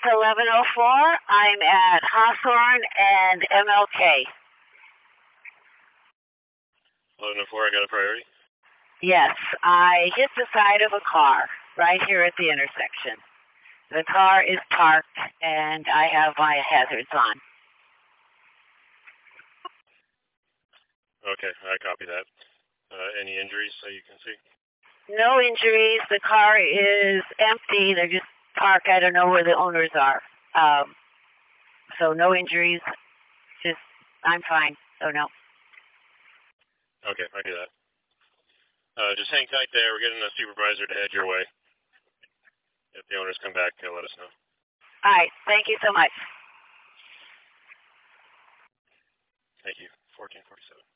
11:04. I'm at Hawthorne and MLK. 11:04, I got a priority? Yes, I hit the side of a car right here at the intersection. The car is parked and I have my hazards on. Okay, I copy that. Any injuries that you can see? No injuries. The car is empty. They're just parked. I don't know where the owners are. So no injuries. Just, I'm fine. So no. Okay, I do that. Just hang tight there. We're getting a supervisor to head your way. If the owners come back, let us know. All right. Thank you so much. Thank you. 1447.